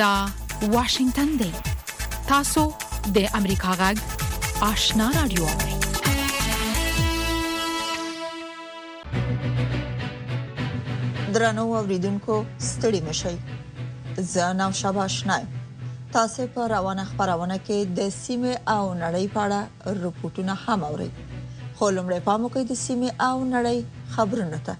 دا واشنگتن دی تاسو د امریکا غږ آشنا رادیو درنو اوریدونکو ستړي مشئ زه نام شابه آشناي تاسو په روانه خبرونه کې د سیمه او نړۍ په اړه رپورټونه هم اورئ خو لمړی پام وکړئ د سیمه او نړۍ خبرونه ته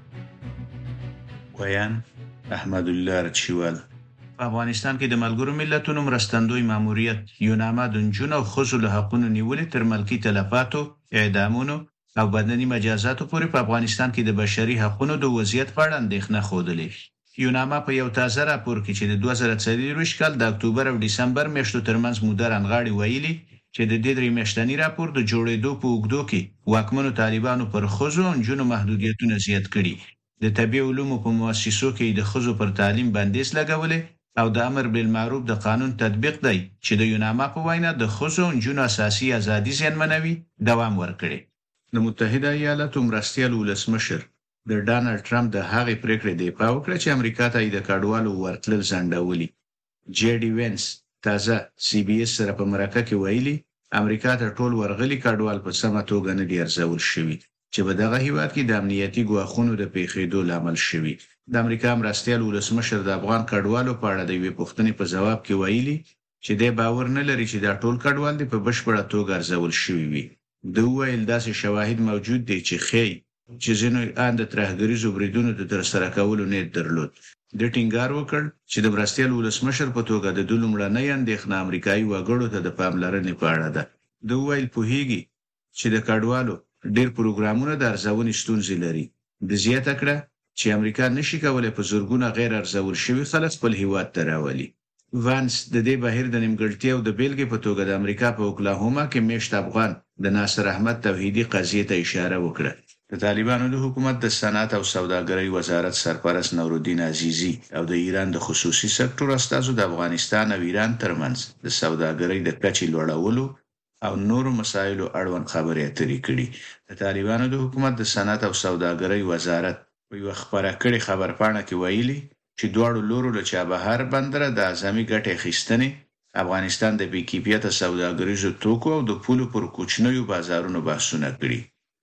ویان احمد الله رچوال په افغانستان کې د ملګرو ملتونو مرستندوی ماموریت یونامه د جنونو او خصوصي حقوقو نیولې تر ملکی تلفاتو اعدامونو او بدني مجازاتو پورې په افغانستان کې د بشري حقوقو د وضعیت په اړه اندېښنه خوده. یونامه په یو تازه راپور کې چې د 2023 کال د اکتوبر او دسمبر میاشتو ترمنځ موده رانغاړي ویلي چې د دې درې میاشتنی راپور د جوړېدو په اوږدو کې واکمنو طالبانو پر خزو او جنونو محدودیتونه زیات کړي. د طبي علومو په مؤسسو کې د خزو پر تعلیم بندیز لګولې او د امر بالمعروف د قانون تطبیق دی چې د یونامه په وینا د خزو او جنونو اساسي ازادي زیانمنوي دوام ورکړي. د متحده ایالاتو مرستیال ولسمشر د ډانلډ ټرمپ د هغې پریکړې دفاع وکړه چې امریکا ته د کډوالو ورتلل ځنډولي. جی ډي وینس تازه سی بي اس سره په مرکه کې ویلي امریکا ته ټول ورغلي کډوال په سمه توګه نه دي ارزول شوي چې په دغه هیواد کې د امنیتي ګواښونو د پیښېدو لامل شوي. د امریکا مرستیال ولسمشر د افغان کډوالو په اړه د یوې پوښتنې په ځواب کې ویلي چې د باور نه لري چې دا ټول کډوال د په بشپړه توګه ارزول شوي وي. د ویل داسې شواهد موجود دي چې ښيي چې ځینو اند ترهګریزو بریدونو د ترسره کولو نیت درلود. د ټینګار وکړ چې د مرستیال ولسمشر په توګه د لومړنۍ اندېښنه امریکایي وګړو ته د پاملرنې په اړه ده. د ویل پوهیږي چې د کډوالو ډېر پروګرامونه د ارزونې ستونزې لري. د زیاته کړه چې امریکا نشي کولای په زورګونه غیر ارزول شوي خلک خپل هیواد ته راولي. وانس د دې بهیر د نیمګړتیا او د بیلګې په توګه د امریکا په اوکلاهوما کې میشت افغان د ناصر احمد توحیدی قضیې ته اشاره وکړه. د طالبانو د حکومت د صنعت او سوداګرۍ وزارت سرپرست نورالدین عزیزی او د ایران د خصوصي سکتور استازو د افغانستان او ایران ترمنځ د سوداګرۍ د کچې لوړولو او نورو مسایلو اړوند خبرې اترې کړي. د طالبانو د حکومت د صنعت او سوداګرۍ وزارت په یو خبره کړي خبرپاڼه کې ویلي چې دواړو لورو له چابهار بندره د اعظمي ګټې اخیستنې افغانستان د بې کیفیته سوداګریزو توکو او د پولو پر کوچنیو بازارونو بحثونه کړي.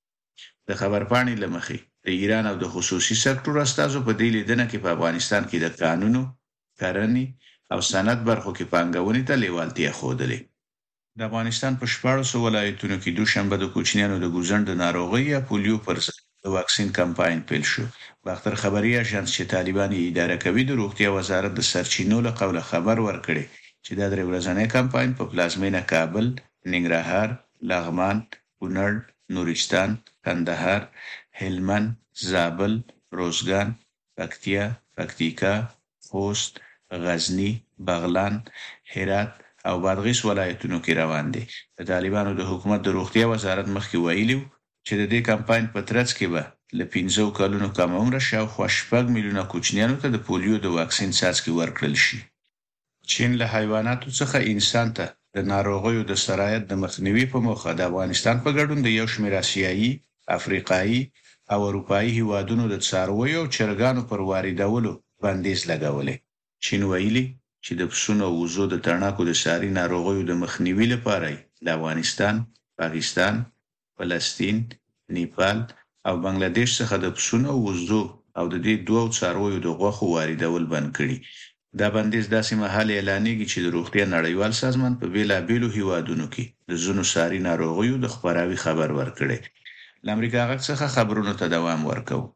د خبرپاڼې له مخې د ایران او د خصوصي سکتور استازو په دې لیدنه کې په افغانستان کې د قانونو، کرنې او صنعت برخو کې پانګونې ته لیوالتیا ښودلې. د افغانستان په 14 ولایتونو کې دوشنبه د کوچنیانو د ګوزڼ د ناروغۍ یا پولیو پر ضد د واکسین کمپاین پیل شو. باختر خبري اژانس چې طالبان یې اداره کوي د روغتیا وزارت د سرچینو له قوله خبر ورکړي چې دا درې ورځنی کمپاین په پلازمینه کابل، ننګرهار، لغمان، کونړ، نورستان، کندهار، هلمند، زابل، روزګان، پکتیا، پکتیکا، خوست، غزنی، بغلان، هرات او بادغیس ولایتونو کې روان دي. د طالبانو د حکومت د روغتیا وزارت مخکې ویلي چې د دې کمپاین په ترڅ کې به له 15 کلونو کم عمره شاوخوا 6 میلیونه کوچنیانو ته د پولیو د واکسین څاڅکي ورکړل شي. چین له حیواناتو څخه انسان ته د ناروغیو د سرایت د مخنیوي په موخه د افغانستان په ګډون د یو شمېر آسیایي، افریقایي او اروپایي هیوادونو د څارویو او چرګانو پر واردولو بندیز لګولې. چین ویلي چې د پسونو او وزو د تڼاکو د ساري ناروغیو د مخنیوي لپاره د افغانستان، پاکستان، فلسطین، نیپال او بنگلاديش څخه د پسونو او وزو او د دې دوه څارویو د غوښو واردول بند کړي. دا بندیز داسې مهال اعلانېږي چې د روغتیا نړیوال سازمان په بیلابیلو هیوادونو کې د ځینو ساري ناروغیو د خپراوي خبر ورکړي. له امریکا غږ څخه خبرونو ته دوام ورکوي.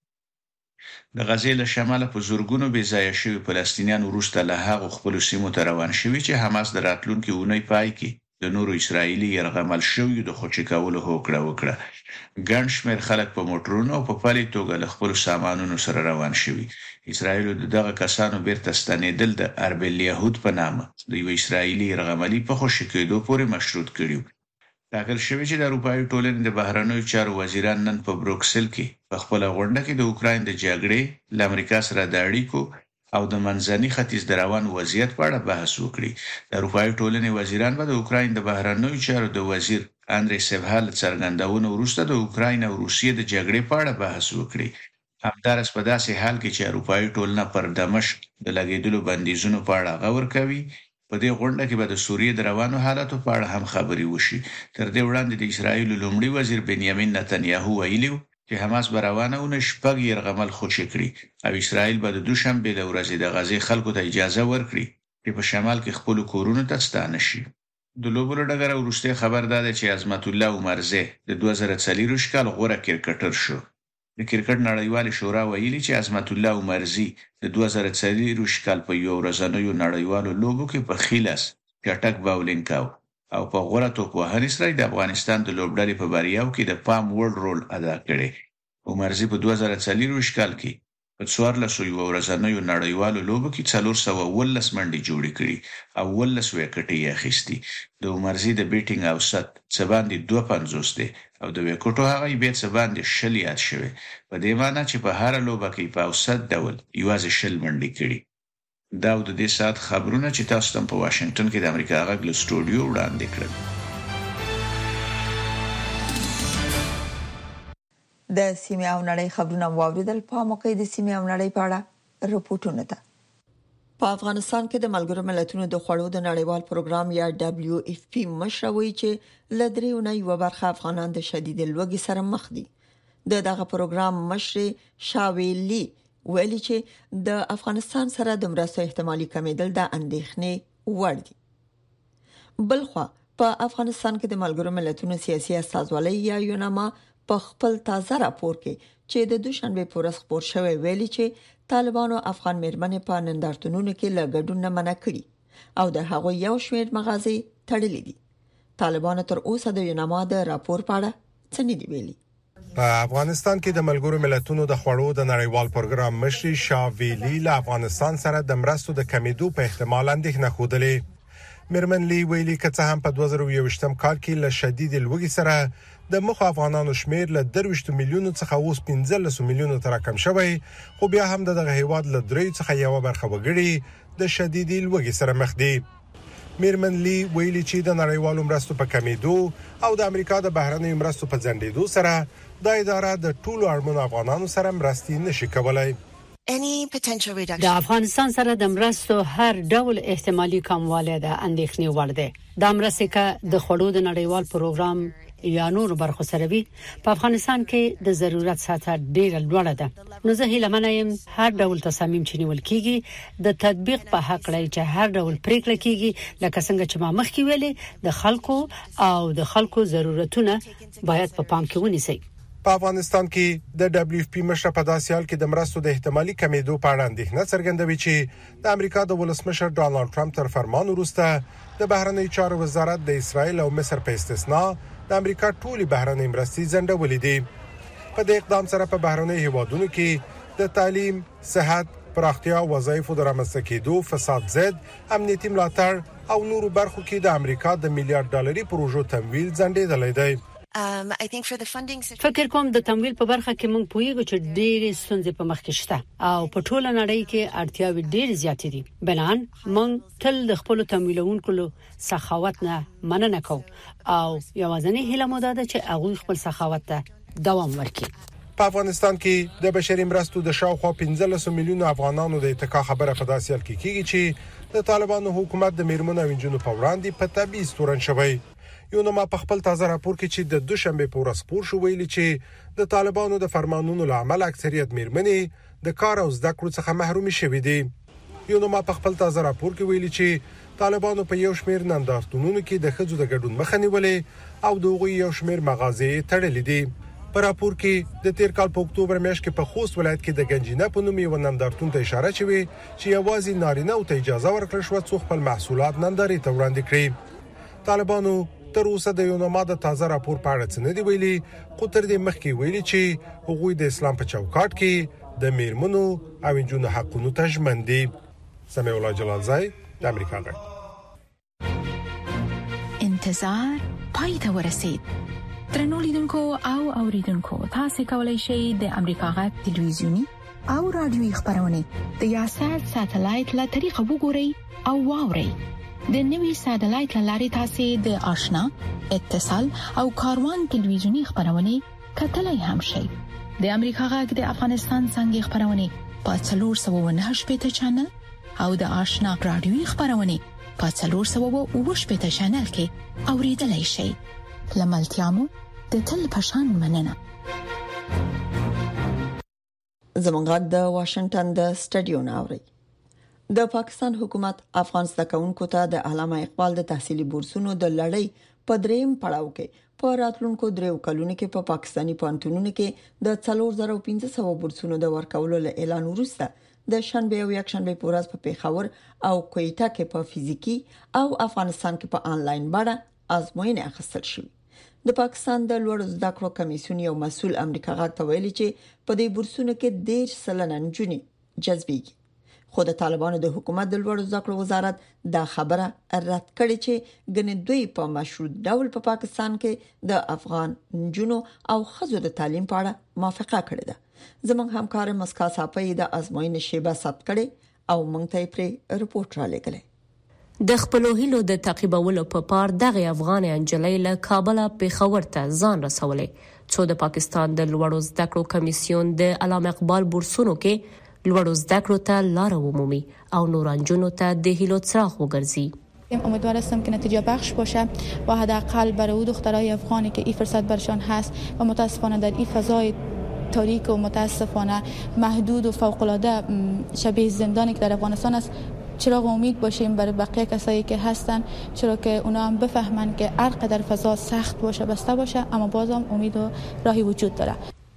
د غزې له شماله په زورګونو بې ځایه شوي فلسطینیان وروسته له هغو خپلو سیمو ته روان شوي چې حماس د راتلونکي اونۍ پای کې د نورو اسرایلي یرغمل شویو د خوشي کولو هوکړه وکړه. ګڼ شمېر خلک په موټرونو او په پلي توګه له خپلو سامانونو سره روان شوي. اسرایلو د دغه کسانو بیرته ستنېدل د ارب الیهود په نامه د یو اسرایلي یرغملي په خوشي کېدو پورې مشروط کړي. ټاکل شوی چې د اروپایي ټولنې د بهرنیو چارو وزیران نن په بروکسل کې په خپله غونډه کې د اوکراین د جګړې له امریکا سره د اړیکو او د منځني ختیځ د روان وضعیت په اړه بحث وکړي. د اروپایي ټولنې وزیران به د اوکراین د بهرنیو چارو د وزیر اندری سیبها له څرګندونو وروسته د اوکراین او روسیې د جګړې په اړه بحث وکړي. همدارس په داسې حال کې چې اروپאי ټولنه پر دمشق د لګیدلو بندیزونو په اړه غور کوي په دې غونډه کې به د سوریې د روانو حالاتو په اړه هم خبري وشي تر دې وړاندې د اسرایل لومړي وزیر بنیامین نتنیاهو ویلي چې حماس به روانونه شپږ يرغمل خوشی کړي او اسرایل به د دوشنبه د ورځې د غزې خلکو ته اجازه ورکړي چې په شمال کې خپل کورونه ته ستانه شي د لوبولو ډګر وروسته خبر داده چې عظمت الله عمرزه د 2004 کال غوره کرکټر شو د کرکټ نړیوال شورا ویلي چې عظمت الله عمرزي د 2004 کال په یو ورځنیو نړیوالو لوبو کې په خیلاس چټک باولینګ کاو او په غوړه توپ وهنې سره د افغانستان د لوبډلې په بریاو کې د پام وړ رول ادا کړی عمرزي په 2004 کال کې په 1400 ورځنیو نړیوالو لوبو کې 413 منډې جوړې کړې او 12 وکټې یې اخیستې د عمرزي د بیټینګ اوسط څه باندې 250 دی او د وکټو هغه به څه باندې شل یاد شوی په دې معنی چې په هر لوبه کې په اوسط ډول یوازې شل منډې کړې دا د دې سات خبرونه چې تاسو ته په واشنگټن کې د امریکا غږ له سټوډیو وړاندې کړل د سیمه او نړۍ خبرونه واوریدل په موقع د سیمه او نړۍ په اړه رپورټونه ده په افغانستان کې د ملګرو ملتونو د خوړو د نړیوال پروګرام یا WFP مشروي چې لدریونه یو برخه افغانان د شدید لوږې سره مخ دي دغه پروګرام مشر شاویلی ویلي چې د افغانستان سره د مرستو احتمالي کمیدل د اندېښنې وړ دي بلخو په افغانستان کې د ملګرو ملتونو سیاسي استازولۍ یا یوناما په خپل تازه راپور کې چې د دوشنبه پر ورځ خبر شوی ویلي چې طالبانو افغان مېرمنې په نندارتونونو کې لګډون نه منع کړي او د هغوی یو شمېر مغازې تړلې دي طالبانو تر اوسه د یوناما د راپور په اړه څه نه دی ویلي په افغانستان کې د ملګرو ملتونو د خوړو د نړیوال پروګرام مشر شاویلی له افغانستان سره د مرستو د کمیدو په احتمال اندېښنه خوده مېرمن لی ویلي چې هم په 2021م کال کې له شدید لوږې سره د مخ افغانانو شمیر له 23 میلیونو څخه اوس 15 میلیونو تر کم شوی خو بیا هم دغه هیواد له 3 څخه یو برخه وګړي د شدید لوږې سره مخ دي مېرمن لی ویلي چې د نړیوالو مرستو په کمیدو او د امریکا د بهرنۍ مرستو په ځنډېدو سره د اداره د ټولو اړمنو افغانانو سره مرستې نشي کولای د افغانستان سره د مرستو هر ډول احتمالي کموالی د اندېښنې وړ دی د مرستې کا د خوړو د نړیوال پروګرام یا نور برخو سره وي په افغانستان کې د ضرورت سطح ډېره لوړه ده نو زه هیله منم هر ډول تصامیم چې نیول کیږي د تطبیق په حق لري چې هر ډول پریکړه کیږي لکه څنګه چې ما مخکې ویلې د خلکو او د خلکو ضرورتونه باید په پام کې ونیسي په افغانستان کې د WFP مشر په داسې حال کې د مرستو د احتمالي کمیدو په اړه اندېښنه څرګندوي چې د امریکا د ولسمشر ډانلډ ټرمپ تر فرمان وروسته د بهرنی چارو وزارت د اسرایل او مصر په استثناء د امریکا ټولي بهرنۍ مرستې ځنډولې دي په دې اقدام سره په بهرنۍ هیوادونو کې د تعلیم، صحت، پراختیا او وظایفو د رامنځته کېدو، فساد ضد، امنیتي ملاتړ او نورو برخو کې د امریکا د میلیارډ ډالري پروژو تمویل ځنډېدلی دی فکر کوم د تمویل په برخه کې موږ پوهیږو چې ډېرې ستونزې په مخ کې شته او په ټوله نړۍ کې اړتیاوې ډېرې زیاتې دي بنان موږ تل د خپل تمویلونکو سخاوت نه مننه کوو او یوازینی هیله مو ده چې هغه خپل سخاوت ته دوام ورکړي په افغانستان کې د بشري مرستو د شاوخوا 15 میلیونو افغانانو د اتکا خبره په داسې حال کې کیږي چې د طالبانو حکومت د میرمنو او نجونو په وړاندې په تبعیض تورن شوی یو نو ما په خپل تازه راپور کې چې د دوشنبه په ورځ خبر شو ویلي چې د طالبانو د فرمانونو له عمل اکثریت میرمنې د کار او زده کړو څخه محروم شوي دي یو نو ما په خپل تازه راپور کې ویلي چې طالبانو په یو شمېر نندارتونونو کې د ښځو د ګډون مخه نیولې او دغه یو شمېر مغازې تړلې دي په راپور کې د تیر کال په اکتوبر میاشت کې په خوست ولایت کې د گنجینه په نوم یو نندارتون ته اشاره شوې چې یوازې نارینه او ته اجازه ورکړل شو چې خپل محصولات نندارې ته وړاندې کړي طالبانو تر اوسه د یوناما د تازه راپور په اړه څه نه دی ویلي خو تر دې مخکې ویلي چې هغوی د اسلام په چوکاټ کې د میرمنو او نجونو حقونو ته ژمن دي سمیع الله جلالزای د امریکا غږ انتظار پای ته ورسید ترنو لیدونکو او اوریدونکو تاسو کولی شئ د امریکا غږ ټلویزیونی او رادیوي خبرونه د یاشر ساتلایت له طریقو وګورئ او واورئ د نوي ساتلایت لارې تاسو د آشنا اتصال او کاروان ټلویزیونی خبرونه کتلای هم شئ د امریکا غږ د افغانستان څنګه خبرونه په 398 چینل او د آشنا رادیوي خبرونه په 408 چینل کې اوریدلای شئ. لملتيامو د تل پشان مننه. زمونږ د واشنگټن د سټډیو ناوړي. د پاکستان حکومت افغان زدهکونکو ته د علامه اقبال د تحصیلي بورسونو د لړۍ په دریم پړاو کې په راتلونکو 3 کلونو کې په پاکستاني پوهنتونونو کې د 4500 بورسونو د ورکولو اعلان وروسته د شنبه او یکشنبه په ورځ په پیښور او کویټه کې په فزیکی او افغانستان کې په انلاین بڼه ازموینه اخیستل شوې. د پاکستان د لوړ زده کړو کمیسیون یو مسؤل امریکا غاټ ویلي چې په دې بورسونو کې 10% نجونې جذبېږي. خو د طالبانو د حکومت د لوړ زده کړو وزارت دا خبره رد کړې چې ګنې دوی په مشروط ډول په پاکستان کې د افغان نجونو او ښځو د تعلیم په اړه موافقه کړې ده. زموږ همکار مسکا صاحب د ازموینې شیبه ثبت کړي او موږ ته پرې رپورټ را لګلې. د خپلو هیلو د تعقیبولو په پار دغه افغان انجلۍ له کابل پیښور ته ځان رسولې چې د پاکستان د لوړ زده کړو کمیسیون د علامه اقبال بورسونو کې لوړ زده کړو ته لار ومومي او نورانجونو ته د هیلو څراغ وګرځي. امیدوار هستم که نتیجه بخش باشه و حداقل برای اون دخترای افغانی که این فرصت برشان هست و متاسفانه در این فضای تاریک و متاسفانه محدود و فوق العاده شبیه زندانی که در افغانستان است چراغ امید باشیم برای بقیه کسایی که هستن، چرا که اونا هم بفهمن که هر قدر فضا سخت باشه بسته باشه اما بازم امید و راهی وجود داره.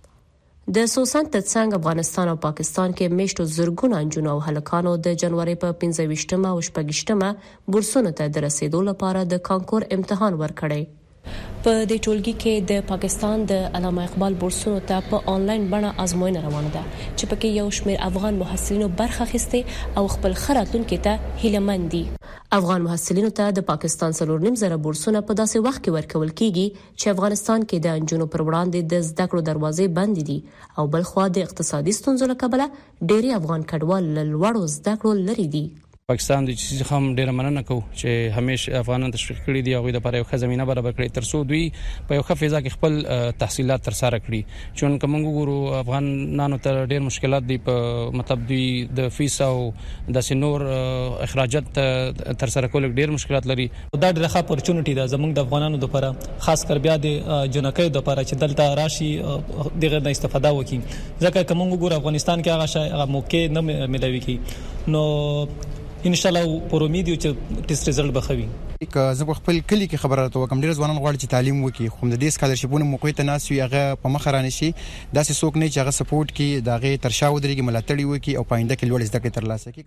د سوسن ترڅنګ افغانستان او پاکستان کې میشتو زرګونه انجونو او هلکانو د جنوري په 15مه او 16مه بورسونو ته د رسیدو لپاره د کانکور امتحان ورکړی. په دې ټولګي کې د پاکستان د علامه اقبال بورسونو ته په انلاین بڼه ازموینه روانه ده چې پکې یو شمېر افغان محصلینو برخه اخیسته او خپل خراتونکو ته هیلهمند دي. افغان محصلینو ته د پاکستان 4.5 بورسونه په داسې وخت کې ورکول کیږي چې افغانستان کې د انجونو پر وړاندې د زده کړو دروازې بند دي او بلخوا د اقتصادي ستونزو له کبله ډېری افغان کډوال له لوړو زده کړو لري دي. پاکستان د چیز هم ډیره مننه کوي چې همیشه افغانان تشویق کړي دي او د لپاره یو ښه زمينه برابر کړي ترڅو دوی په یو ښه فضا کې خپل تحصیلات تر سره کړي. چون کوم ګورو افغانانو ته ډیر مشکلات دي په مطلب دوی د فیس او د سينور اخراجات تر سره کول ډیر مشکلات لري. دا ډیره ښه اپورچونټی ده زموږ د افغانانو لپاره خاص کر بیا د جنکۍ لپاره چې دلته راشي دغه نه استفاده وکړي ځکه کوم ګورو افغانستان کې هغه موقع نه ملوي کی نو ان شاء الله پر امید یو چې ټیسټ رزلټ بخوي. که زه خپل کلی کې خبره راته وکم ډیر ځوانان غواړي چې تعلیم وکړي خو د دې سکالرشپونو موقع ته ناس وي هغه په مخ رانه شي داسې څوک نه چې هغه سپورټ کوي دغه ترشا ودرېږي ملاتړي وکړي او پاینده کې لوړ زده کړې ترلاسه کړي.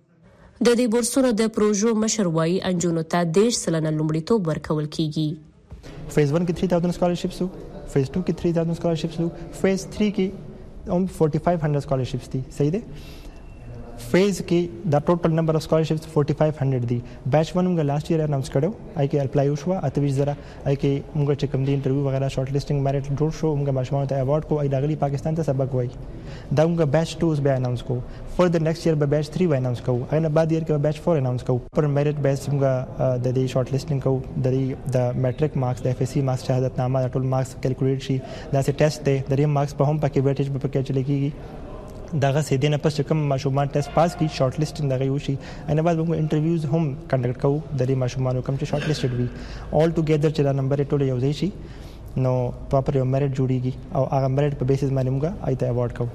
د دې بورسونو د پروژو مشر وايي انجونو ته 10% لومړیتوب ورکول کیږي. فیز 1 کې 3000 سکالرشپس وو، فیز 2 کې 3000 سکالرشپس وو، فیز 3 کې 4500 سکالرشپس دي. صحیح ده. Phase की द total number of scholarships 4500 दी. बैच 1 उनका लास्ट ईयर अनाउंस करो आई के अप्लाई हुआ अतविज जरा आई के उनका चेक कम दी इंटरव्यू वगैरह शॉर्ट लिस्टिंग मेरिट ड्रोर शो उनका माशमाओं ते अवार्ड को आई दागली पाकिस्तान ते सबक हुई दा उनका बैच 2 उस बे अनाउंस को for the next year batch 3 वे अनाउंस को अगले बाद ईयर के बैच 4 अनाउंस को पर मेरिट बेस उनका द शॉर्ट लिस्टिंग को द मैट्रिक मार्क्स द एफएससी मार्क्स शहादतनामा द टोटल मार्क्स कैलकुलेट शी द से टेस्ट दे द मार्क्स पर हम पके वेटेज पे पके चलेगी دغه سیدنه پس کوم ماشومان ټیسټ پاس کی شارټ لیسټینګ دغه وشي ان بعد موږ انټرویوز هم کنډکټ کوو د دې ماشومان کوم چې شارټ لیسټډ وي اول ټوګیدر چې دا نمبر ټول یو ځای شي نو پراپر یو میرټ جوړیږي او هغه میرټ په بیسس باندې موږ آیته ایوارډ کوو.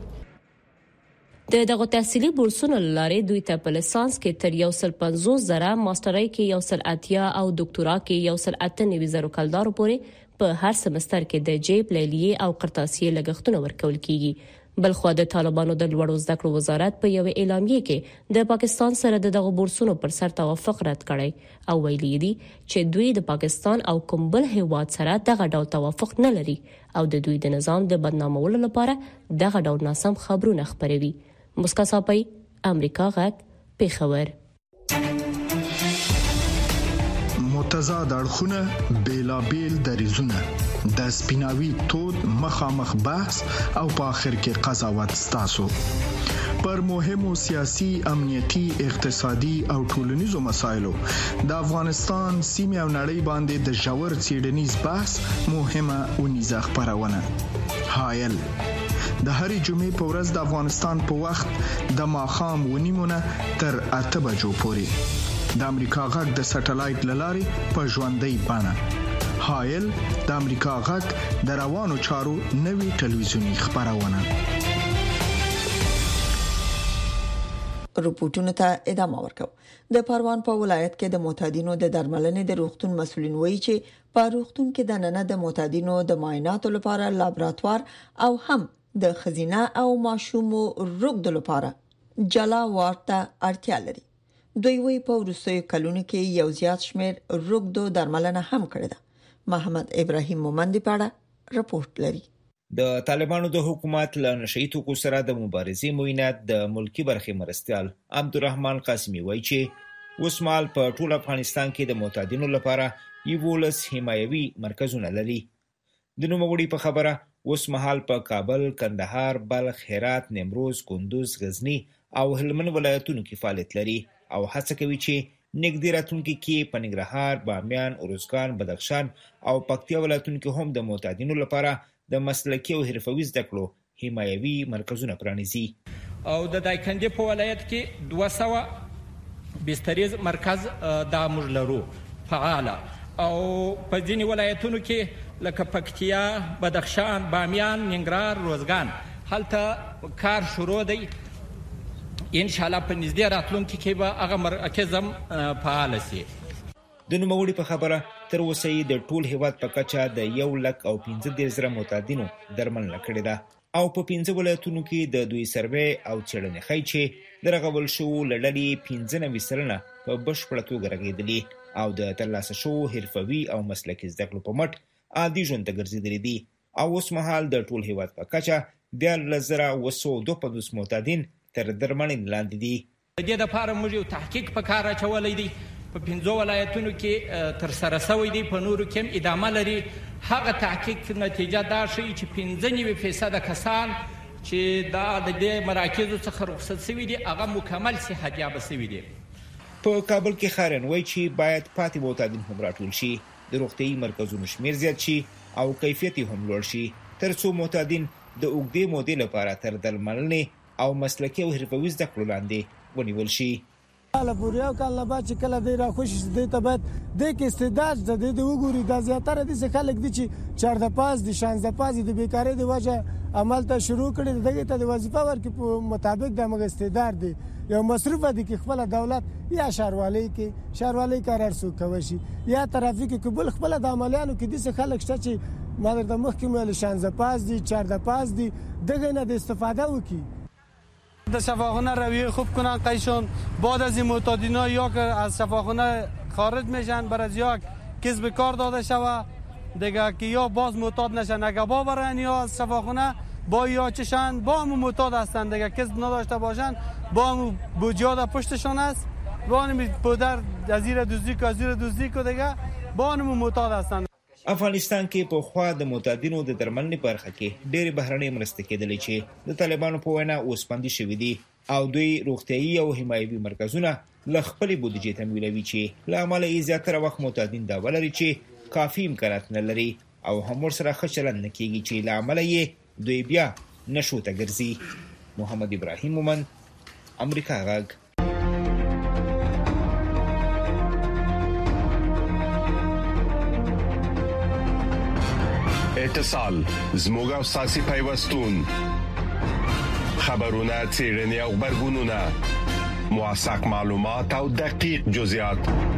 دغه تحصیلي بورسونو لارې دوی ته په لیسانس کې تر 150,000 ماسترۍ کې 180 او ډاکټورا کې 198,000 کلدارو پورې په هر سمستر کې د جیب لیلیې او قرطاسیې لګښتونه ورکول کیږي. بلخو د طالبانو د لوړو زده کړو وزارت په یو اعلامیه کې د پاکستان سره دغه بورسونو پر سر توافق رد کړی او ویلي دي چې دوی د پاکستان او کوم بل هیواد سره دغه ډول توافق نه لري او د دوی د نظام د بدنامولو لپاره دغه ډول ناسم خبرونه خپروي. مسکا صاحب امریکا غږ پیښور. متضاد اړخونه بیلابیل دریزونه د سپیناوي تود مخامخ بحث او په اخر کې قضاوت ستاسو پر مهمو سیاسي امنیتي اقتصادي او ټولنیزو مسایلو د افغانستان سیمه او نړۍ باندې د ژور څېړنیز بحث مهمه او نيزه خبرونه حائل د هرې جمعې په ورځ د افغانستان په وخت د ماښام 9:30 تر 8 بجو پورې د امریکا غږ د سټلایټ للارې په ژوندۍ بڼه حائل د امریکا غږ د روانو چارو نوي ټلویزیونی خبرونه رپورټونو ته ادامه ورکو. د پروان په ولایت کې د معتادینو د درملنې د روغتون مسولین وایي چې په روغتون کې د نن د معتادینو د معایناتو لپاره لابراتوار او هم د خزینه او ماشومو روغتون لپاره جلا ورته اړتیا لري. دوی وی په وروستیو کلونو کې یو زیات شمېر روغتو درملنه هم کړې ده. محمد ابراهیم مومندی پاړه رپورټ لري. د طالبانو د حکومت له نشئی توکو سره د مبارزې موینات د ملکی برخې مرستيال عبدالرحمن قاسمی وایي چې وسمال په ټول افغانستان کې د معتادینو لپاره یولس حمایوي مرکزونه لري. د نوموړي په خبره وسمحال په کابل، کندهار، بلخ، هرات، نیمروز، کندوز، غزنی او هلمند ولایتونو کې فعالیت لري او هڅه کوي چې نږدې راتلونکي کې په ننګرهار، بامیان، ارزګان، بدخشان او پکتیا ولایتونو کې هم د معتادینو لپاره د مسلکي او حرفوي زده کړو حمایوي مرکزونه پرانیزي. او د دایکنډي په ولایت کې 200 بستریز مرکز د موږ لرو فعال او په ځینې ولایتونو کې لکه پکتیا، بدخشان، بامیان، ننګرهار، روزګان هلته کار شروع دی. ان شاء الله په نږدې راتلونکي کې به هغه مرکز هم فعال شي. د نوموړي په خبره تر اوسه د ټول هیواد په کچه د 1,15,000 معتادینو درملنه کړې ده او په 15 ولایتونو کې د دوی سروې او څېړنې ښیي چې د رغول شوو لړلې 15% په بشپړه توګه رغېدلي او د ترلاسه شوو حرفوي او مسلکي زده کړو په مټ عادي ژوند ته ګرځېدلي دي او اوس مهال د ټول هیواد په کچه 13,252 معتادین تر درملنې لاندې دي. د دې لپاره موږ یو تحقیق په کار اچولی دی. په 15 ولایتونو کې تر سره شوی دی، په نورو کې هم ادامه لري. هغه تحقیق نتیجه دا ښیي چې 95% کسان چې د دې مراکزو څخه رخصت شوي دي هغه مکمل صحت یاب شوي دي. په کابل کې خارن وایي چې باید پاتې معتادین هم راټول شي، د روغتیايي مرکزونو شمیر زیات شي او کیفیت هم لوړ شي ترڅو معتادین د اوږدې مودې لپاره تر درملنې او مسلکي او حرفوي زده کړو لاندې ونیول شي. له پوریو کله بعد چې کله دی را خوشی دي ته بعد د کې استعداد د وګوري د زیاتره دي چې خلک دي چې 4 پاس دي 16 پاس دي بیکاری دی وجه عمل ته شروع کړي دغه ته د وظیفه ورکې په مطابق د مغ استعداد دي یو مصرف دي کې خپل دولت یا شهروالۍ قرار سو کوي شي یا ترافیک قبول خپل د عملیانو کې دي چې خلک شته چې مادر د محکمه له 16 پاس دي 4 پاس دي دغه نه د استفاده وکي. در شفاخانه رویه خوب کنن قیشون بعد از این معتادینا یا که از شفاخانه خارج میشن بر از یا کسب کار داده شوه دیگه که یا باز معتاد نشن اگه با برن یا از شفاخانه با یا چشن با هم معتاد هستن دیگه کسب نداشته باشن با هم بوجیاد پشتشان است با هم پدر ازیر دوزی که دیگه با هم معتاد هستن. افغانستان کې په خوا د معتادینو د درملنې برخه کې ډېری بهرنۍ مرستې کېدلې چې د طالبانو په وینا اوس بندي شوي دي او دوی روغتیايي او حمایوي مرکزونه له خپلې بودیجې تمویلوي چې له امله یې زیاتره وخت معتادین دا ولري چې کافي امکانات نه لري او هم ورسره ښه چلند نه کېږي چې له امله یې دوی بیا نشو ته ګرځي. محمد ابراهیم مومند، امریکا غږ. اتصال زموږ او ساسي پیوستون خبرونه چیرنی او خبرګونونه موثق معلومات او دقیق جزئیات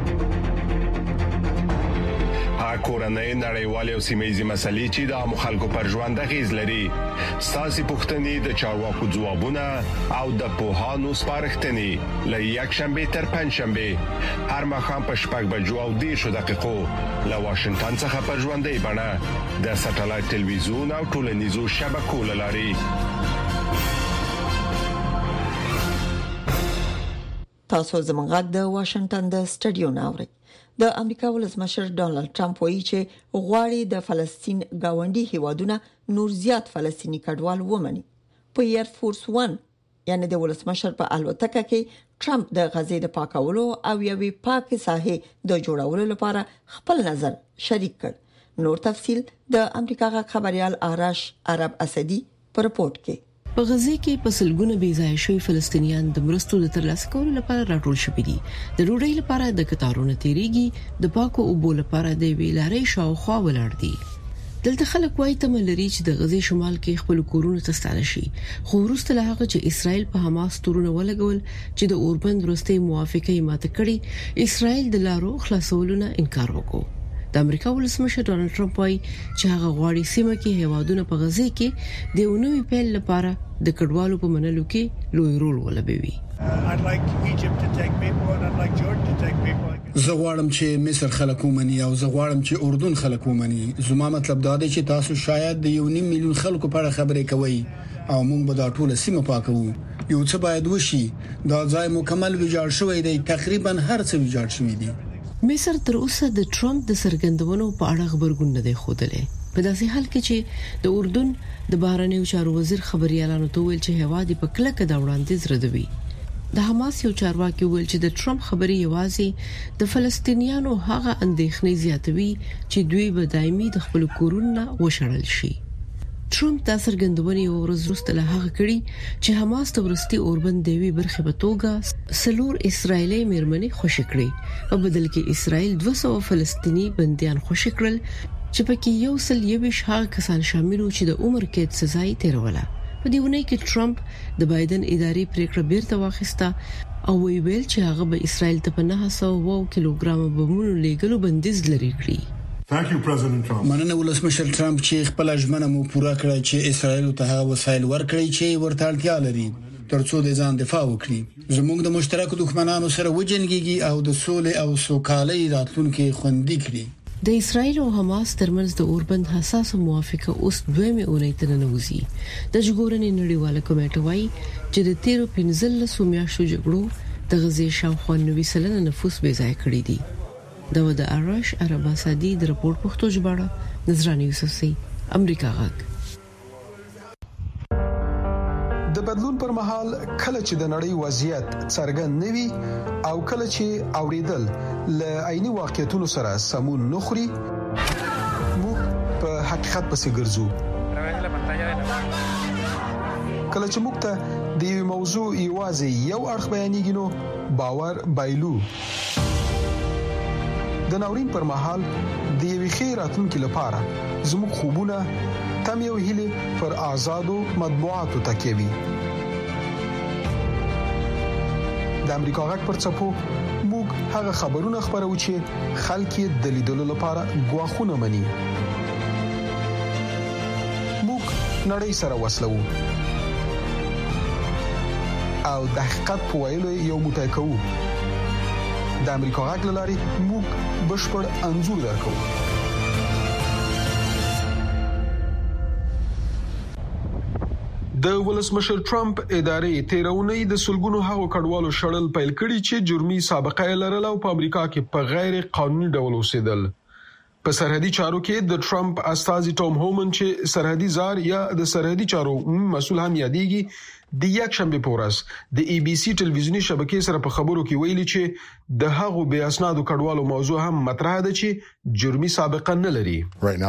کورنۍ نړیوالې او سیمه‌یزې مسلې چې د عامو خلکو پر ژوند اغیز لري ساسي پوښتنې د چارواکو ځوابونه او د پوهانو سپارښتنې له یک شنبه تر پنځ شنبه هر مخام په 6 بجو او 10 دقیقو له واشنگټن څخه په ژوندۍ بڼه د سټلایټ ټلویزیون او ټولنیزو شبکو لاري. تاسو زموږ د واشنگټن د سټډیو ناوړي. د امریکا ولسمشر ډونالد ټرمپ وایي چې غواړي د فلسطین گاونډي هیوادونه نور زیات فلسطینی کډوال ومني. په ایر فورس 1 یعنی د ولسمشر په الوتکه کې ټرمپ د غزې د پاکولو او یوې پاکه ساحې د جوړولو لپاره خپل نظر شریک کړ. نور تفصيل د امریکا غا خبريال آرش عرب اسدي پر رپورت کې په غزه کې په سلګونه بې ځای شوي فلسطینیان د مرستو د ترلاسه کولو لپاره راټول شوي دي د ډوډۍ لپاره د کتارونو تیریږي د پاکو اوبو لپاره د ویلارې شاوخوا ولاړ دي دلته خلک وایي ته ملري چې د غزه شمال کې خپل کورونه تستاله شي خو وروسته له هغه چې اسرائیل په حماس تورونه ولګول چې د اوربند وروستي موافقه ماته کړې اسرائیل د لارو خلاصولو نه انکار وکړ د امریکا ولسمشر ډونالد ټرمپ وايي چې هغه غواړي سیمه کې هیوادونه په غزه کې د اونوي پیل لپاره د کډوالو په منلو کې لوی رول ولوبوي. زه غواړم چې مصر خلک ومني او زه غواړم چې اردن خلک ومني. زما مطلب دا دی چې تاسو شاید د 1.5 میلیون خلکو په اړه خبرې کوئ او موږ به دا ټول سیمه پاکو. یو څه باید وشي. دا ځای مکمل ویجاړ شوی دی. تقریبا هر څه ویجاړ شوی دی. مصر تر اوسه د ټرمپ د سرګندونو په اړه خبرګون نه دی خوده. په داسې حال کې چې د اردن د بهرنیو چارو وزیر خبريالانو ته ویل چې هوا د پکلک د وړاندیز ردوي. د حماس یو چارواکي ویل چې د ټرمپ خبري یوازې د فلسطینیانو هغه اندېښنې زیاتوي چې دوی به دایمي د خپل کورونه وشړل شي. ټرمپ دا سرګندونې ورځ وروسته له هغه کړي چې حماس د ورستي اوربند دیوي برخه په توګه سلور اسرایلی مېرمنې خوشی کړې په بدل کې اسرائیل 200 فلسطینی بنديان خوشی کړل چې پکې یو سل یوش هغه کسان شامل وو چې د عمر قید سزا یې تیروله. په دې ونې کې ټرمپ د بایدن ادارې پریکړه بیرته واخیسته او ویل چې هغه به اسرائیل ته په 900 کیلوګرام بمونو لیږلو بندیز لري کړی. Thank you President Trump. مننه ولسمشر ټرمپ چې خپل ژمنه مو پوره کړه چې اسرائیل ته هغه وسایل ورکړي چې ورته اړتیا لري ترڅو د ځان دفاع وکړي. زموږ د مشترکو دښمنانو سره وجنګيږي او د سولې او سوکالۍ راتلونکي خوندي کړي. د اسرائیل او حماس ترمنځ د اوربند حساس موافقه اوس دویمه اونۍ ته ننوځي. د ژغورنې نړیواله کمیټه وايي چې د 13 میاشتو جګړو د غزې شاوخوا 90% نفوس بې ځای کړی دي. دا د آرش عرب اسدي د رپورت پښتو ژباړه نظرانه یوسفزي امریکا غاک. د بدلون پر مهال کله چې د نړۍ وضعیت څرګند نوي او کله چې اوریدل ل عیني واقعیتونو سره سمون نخري موږ په حقیقت پسې ګرځو. کله چې موږ ته د یو موضوع یوازې یو اړخ بیانېږي نو باور بایلو. د ناورین پر مهال د یوې خیراتونکو لپاره زموږ خوبونه تم یو هیله پر آزادو مطبوعاتو تکوي. د امریکا غږ پر څپو موږ هغه خبرونه خبرو چې خلک د لیدلو لپاره غواخونه مني. موږ نړۍ سره وسلو او د حقیقت په ویلو یو موټی کوو. د امریکا غږ لاري موږ بشپړ انځور درکو. د ولسمشر ټرمپ ادارې تیرونی د سلګونو هغو کډوالو شړل پیل کړي چې جرمي سابقه لرله او په امریکا کې په غیر قانوني ډول اوسېدل. په سرحدي چارو کې د ټرمپ استازي ټام هومن چې سرحدي زار یا د سرحدي چارو مسول هم یادېږي د یک شنبه په ورځ د ای بي سي ټلویزیونی شبکې سره په خبرو کې ویلي چې د هغو بې اسنادو کډوالو موضوع هم مطرح ده چې جرمي سابقه نه لري.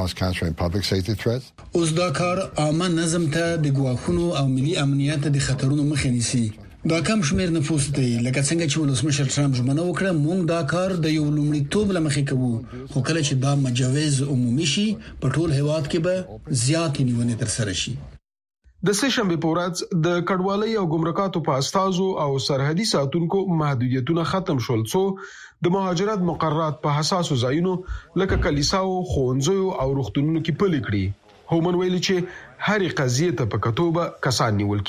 اوس دا کار عامه نظم ته د ګواښونو او ملي امنیت د خطرونو مخه نیسي. دا کم شمیر نفوس ته لکه څنګه چې ولسمشر ټرمپ ژمنه وکړه موږ دا کار د یو لومړیتوب لمخې کوو خو کله چې دا مجوز عمومي شي په ټول هیواد کې به زیات نیونه تر سره شي. د سه شنبه په ورځ د کډوالۍ او ګمرکاتو په استازو او سرحدي ساتونکو محدودیتونه ختم شول څو د مهاجرت مقررات په حساسو ځایونو لکه کلیساو، ښوونځیو او روغتونونو کې پلي کړي. هومن ویلي چې هرې قضیې ته په کتوبه کسان نیول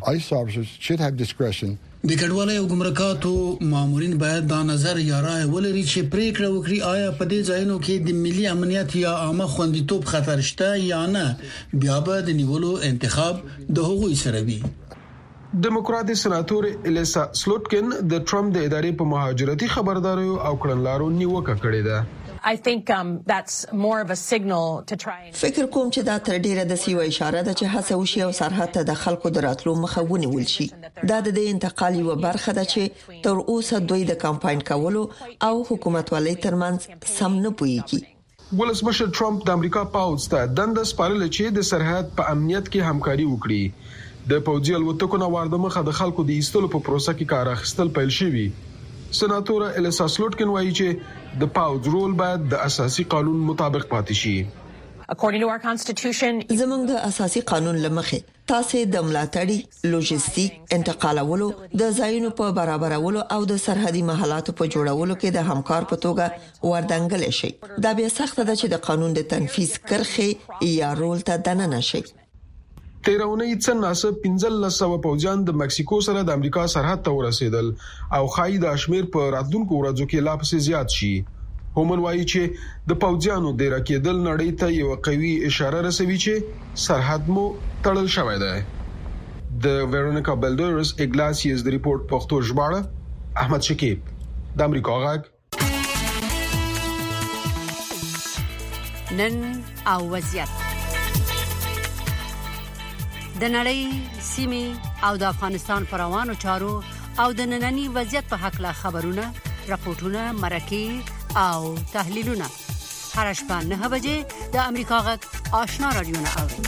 کیږي. د کډوالۍ او ګمرکاتو مامورین باید دا نظر یا رائے ولري چې پریکړه وکړي آیا په دې ځایونو کې د ملي امنیت یا عامه خوندیتوب خطر شته یا نه. بیا به د نیولو انتخاب د هغوی سره وي. ډیموکراټ سناتور الیسا سلوټکن د ټرمپ د ادارې په مهاجرتي خبرداري او کړنلارو نیوکه کړې ده. I think that's more of a signal to try and فکر کوم چې دا تر ډیره د سیو اشاره ده چې هڅه وشي او سرحد ته د خلکو د راتلو مخه ونیول شي. دا د انتقالي و برخه ده چې تر اوسه دوی د کمپاین کولو او حکومت ولې ترمنځ سم نه پويږي. ولسمشر ټرمپ د امریکا پاوځ ته دنده سپارل چې د سرحد په امنیت کې همکاري وکړي د پوځي الوتکو نه وارد مخه د خلکو د ایستلو په پروسه کې کار اخیستل پیل شوی. سناتور الیسا سلوټکن وایي چې د پاوځ رول باید د اساسي قانون مطابق پاتې شي. According to our constitution, زموږ د اساسي قانون لمخې تاسو د ملاتړي، لوجستیک، انتقالولو، د ځایونو په برابرولو او د سرحدي محلاتو په جوړولو کې د همکار په توګه وردانګل شي. دا بیا سخت ده چې د قانون د تنفيذ کرخه یا رول ته دننه شي. تیرونی څنګه 1500 پوځیان د مکسیکو سره د امریکا سرحد ته ورسېدل او خای د اشمیر په راتلونکو ورځو کې لا پسې زیات شي. هومن وایي چې د پوځیانو د راکېدل نړۍ ته یو قوي اشاره رسوي چې سرحد مو تړل شوی دی. د ویرونیکا بلډرز اګلاسیس د ریپورت پښتو ژباړه احمد شکیب د امریکا غږ. نن او وضعیت د نړۍ سیمې او د افغانستان پر روانو چارو او د ننني وضعیت په حق لا خبرونه، راپورټونه، مرکې او تحلیلونه هر شپه 9 بجې د امریکا غږ آشنا رادیو نه اوري.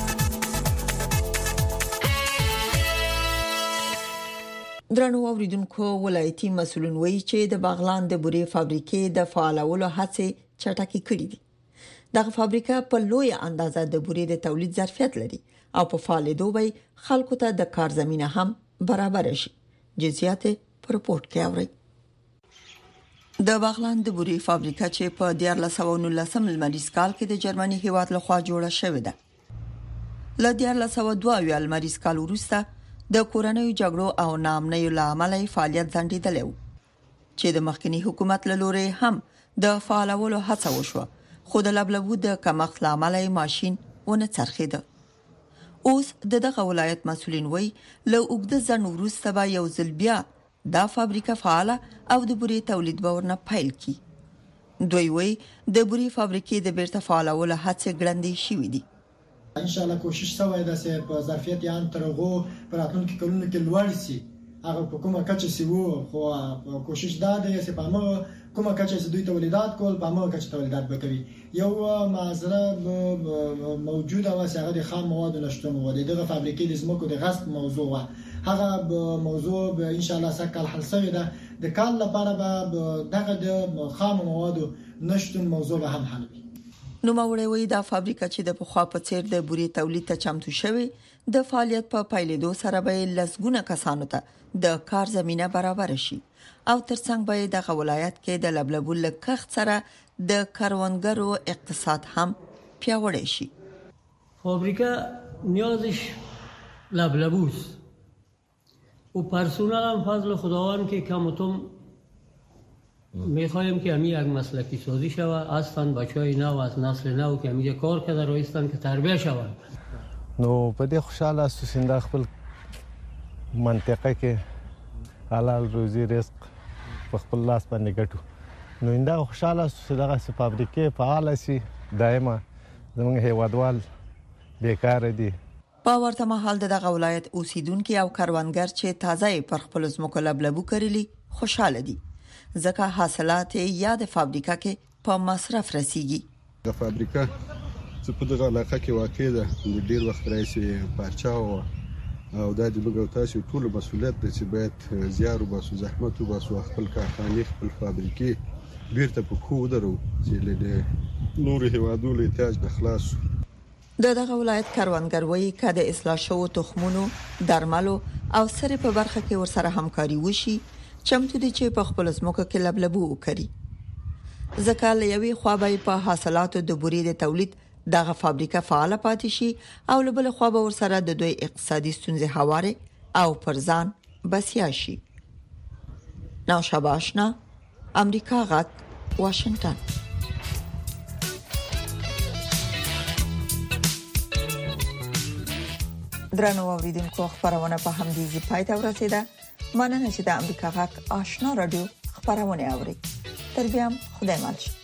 درنو اوریدونکو، ولایتي مسولین وایي چې د باغلان د بورې فابریکې د فعالولو هڅې چټکې کړې دي. دغه فابریکه په لوی اندازه د بورې د تولید ظرفیت لري او په فعالیدو به خلکو ته د کار زمينه هم برابر شي. جزئیات په رپورت کې اورئ. د باغلان د بورې فابریکه چې په 1919 لمریز کال کې د جرمني هیواد لخوا جوړه شوې ده. ل 1902 لمریز کال وروسته د کورنیو جګړو او ناامنیو لامل فعالیت ځنډیدلی و چې د مخکنی حکومت له لوري هم د فعالولو هڅه وشوه، خو د لبلبو د کمښت لامل ماشين ونه څرخیده. اوس دغه ولایت مسولین وایي له اوږده ځنډ وروسته به یو ځل بیا دا فابریکه فعاله او د بورې تولید به ورنه پیل کی. دوی وایي د بورې فابریکې د بیرته فعالولو هڅې ګړندې شوې دي. ان شاء الله کوشش سوی ده چې په ظرفیت یان ترغو پر راتلونکي کلونو کې لوړ شي. هغه په کومه کچه سی وو، خو کوشش دا ده چې په هغه کومه کچه چې دوی تولیدات کول په هغه کچه تولیدات وکړي. یو معذره موجوده و چې هغه د خام مواد نشټون و دغه فابریکې د زمکو د غصب موضوع و. هغه موضوع به ان شاء الله سکل حل شوی ده. د کال لپاره به دغه د خام مواد نشټون موضوع به هم حل وي. نو موري دا فابریکه چې د پخوا په څیر د بورې تولید ته چمتو شوی د فعالیت په پایلیدو سره به لسګونه کسانو ته د کار زمينه برابر شي او ترڅنګ به د ولایت کې د لبلبو لکخت سره د کاروانګرو اقتصاد هم پیاوړی شي. فابریکه نیازش لبلبوس و پرسنل هم فضل خداوند که کم و کم میخوایم که همین یک مسلکی سازی شود، اصلا بچهای نو از نسل نو که همین کار کرده رویستن که تربیه شود. نو په دې خوشاله اساسین د خپل منطقه کې حلال روزي رزق په خپل لاس باندې ګټو. نو انده خوشاله اساسین دغه فابریکې فعال شي، دایمه زموږ هیوادوال بیکار دي. په ورته مهال دغه ولایت اوسیدونکو او کاروانګر چې تازه پر خپل زمکو لبلبو کړلی خوشاله دي، ځکه حاصلات یا د فابریکه کې په مصرف رسیږي. د فابریکه چې په دغه علاقه کې واقع ده د ډیر وخت راځي پارچاو او د دغه تاسو ټول مسولیت د چې باید زیار وباسو، زحمت وباسو، خپل کارخانه خپل فابریکې بیرته په خو درو چې له نور هیوادو له احتیاج د خلاص. دغه ولایت کاروانګر وایي چې د اصلاح شوو تخمونو، درملو او سره په برخه کې ورسره همکاري وشي، چمتو دي چې په خپل زمکو کې لبلبو وکړي. ځکه له یوې خوا به په حاصلاتو د بورې د تولید دغه فابریکه فعال پاتې شي او له بل خوا به ورسره د دوی اقتصادي ستونزې هواره او پرځان بسیا شي. نوشابه آشنا، امریکا غږ، واشنگټن. درنو اوریدونکو، خبرونه په همدې ځای پای ته ورسیده. مننه چې د امریکا غږ آشنا رادیو خبرونه اوري. تر بیا خدای مل.